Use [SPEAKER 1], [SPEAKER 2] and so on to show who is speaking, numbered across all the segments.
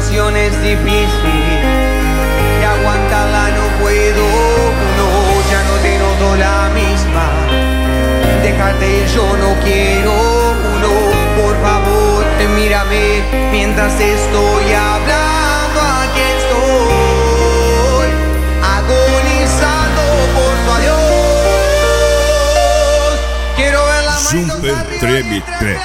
[SPEAKER 1] situación es difícil y aguantarla no puedo, no, ya no te noto la misma. Dejarte yo no quiero, no, por favor, mírame mientras estoy hablando, aquí estoy, agonizando por tu adiós. Quiero ver la mano
[SPEAKER 2] Super Treme Treme.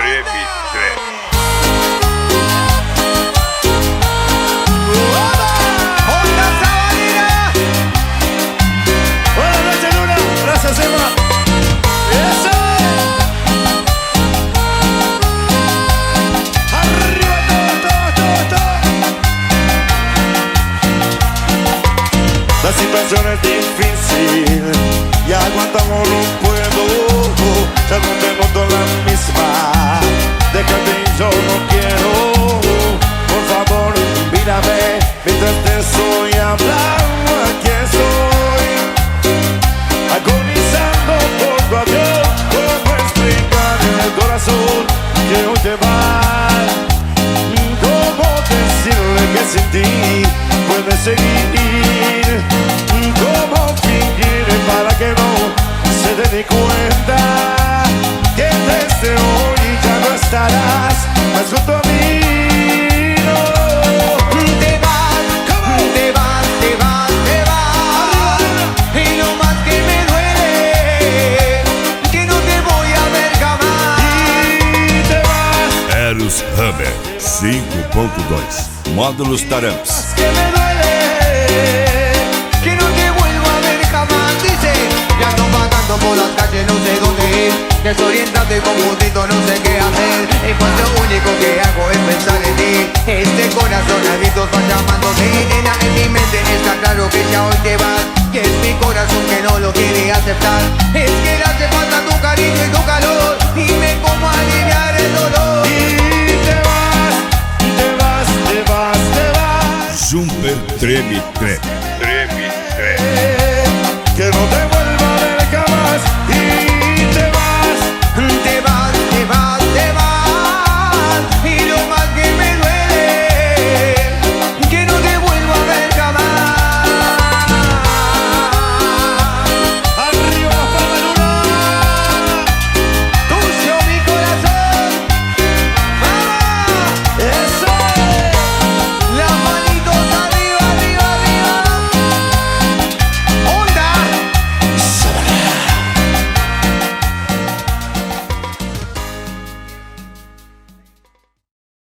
[SPEAKER 3] Buenas noches, Luna. Gracias, Emma. ¡Eso! ¡Arriba todo! La situación es difícil y aguantamos no puedo, ya no te noto la misma. Déjate y yo no quiero, por favor, mírame mientras te estoy hablando, aquí estoy, agonizando por tu adiós. ¿Cómo explicar el corazón que hoy te va? ¿Cómo decirle que sin ti puedes seguir? ¿Cómo fingir para que no se dé ni cuenta que desde hoy ya no estarás más junto a mí? No.
[SPEAKER 1] Te vas, y lo más que me duele, que no te voy a ver jamás.
[SPEAKER 3] Y te vas.
[SPEAKER 2] Eros Hammer 5.2 Módulos Taramps.
[SPEAKER 1] Que me duele, que no te vuelvo a ver jamás. Dice, ya ando vagando por las calles, no sé dónde ir, desorientado y confundido, no sé qué hacer. Y pues lo único que hago es pensar en ti. Este corazón a gritos va llamándote. En mi mente está claro que ya hoy te vas, que es mi corazón que no lo quiere aceptar. Es que le hace falta tu cariño y tu calor. Dime cómo aliviar el dolor.
[SPEAKER 3] Y te vas.
[SPEAKER 2] Super Treme Treme.